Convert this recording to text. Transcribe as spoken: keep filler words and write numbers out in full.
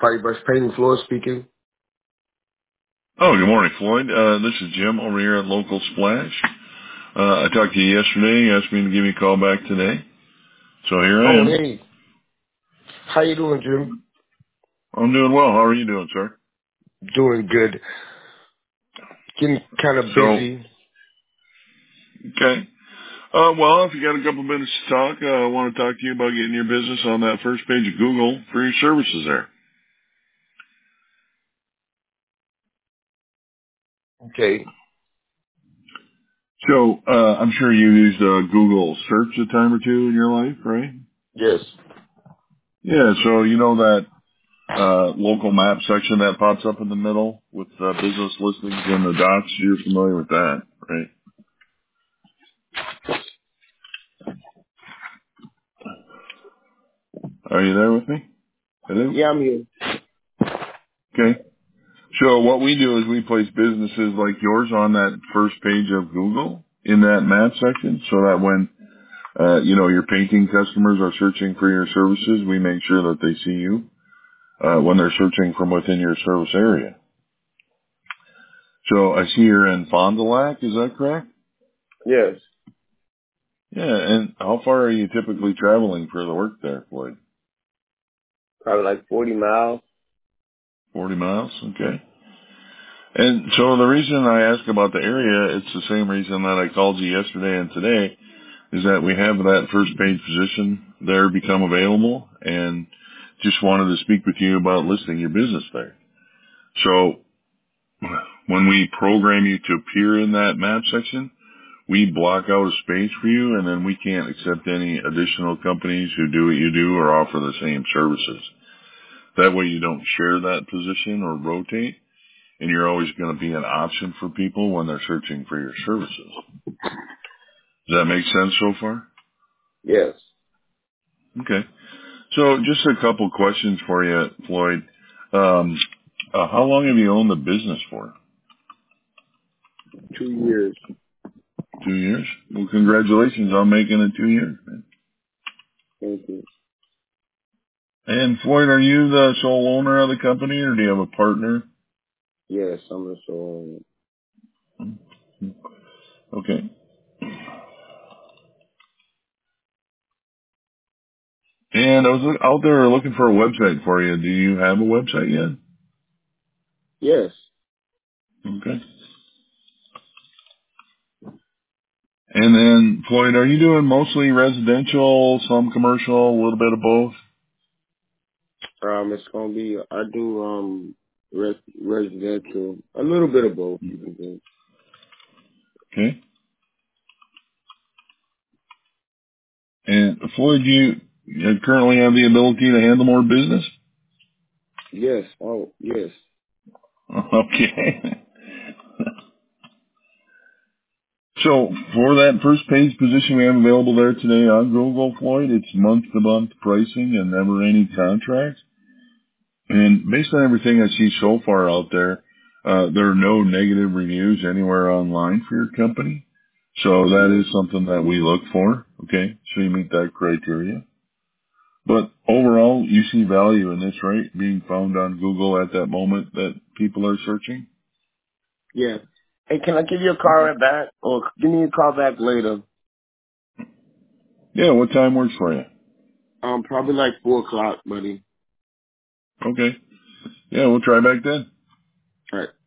Firebrush Painting Floor speaking. Oh, good morning, Floyd. Uh, this is Jim over here at Local Splash. Uh, I talked to you yesterday. You asked me to give you a call back today. So here I Oh, am. hey. How you doing, Jim? I'm doing well. How are you doing, sir? Doing good. Getting kind of So, busy. okay. Uh, well, if you got a couple minutes to talk, uh, I want to talk to you about getting your business on that first page of Google for your services there. Okay. So, uh, I'm sure you used uh, Google search a time or two in your life, right? Yes. Yeah, so you know that uh, local map section that pops up in the middle with uh, business listings and the dots. You're familiar with that, right? Are you there with me? Hello? Yeah, I'm here. Okay. So what we do is we place businesses like yours on that first page of Google in that map section so that when, uh, you know, your painting customers are searching for your services, we make sure that they see you, uh, when they're searching from within your service area. So I see you're in Fond du Lac, is that correct? Yes. Yeah, and how far are you typically traveling for the work there, Floyd? Probably like forty miles. forty miles? Okay. And so the reason I ask about the area, it's the same reason that I called you yesterday and today, is that we have that first page position there become available and just wanted to speak with you about listing your business there. So when we program you to appear in that map section, we block out a space for you and then we can't accept any additional companies who do what you do or offer the same services. That way you don't share that position or rotate and you're always going to be an option for people when they're searching for your services. Does that make sense so far? Yes. Okay. So just a couple questions for you, Floyd. Um, uh, how long have you owned the business for? Two years. Two years? Well, congratulations on making it two years, man. Thank you. And Floyd, are you the sole owner of the company or do you have a partner? Yes, I'm a soul. Okay. And I was look- out there looking for a website for you. Do you have a website yet? Yes. Okay. And then, Floyd, are you doing mostly residential, some commercial, a little bit of both? Um, it's gonna be. I do um res- residential. A little bit of both. You can do. Okay. And Floyd, do you you currently have the ability to handle more business? Yes. Oh, yes. Okay. So for that first page position we have available there today on Google, Floyd, it's month to month pricing and never any contracts. And based on everything I see so far out there, uh, there are no negative reviews anywhere online for your company. So that is something that we look for. Okay. So you meet that criteria. But overall, you see value in this, right? Being found on Google at that moment that people are searching. Yeah. Hey, can I give you a call right back, or give me a call back later? Yeah. What time works for you? Um, probably like four o'clock, buddy. Okay. Yeah. We'll try back then. All right.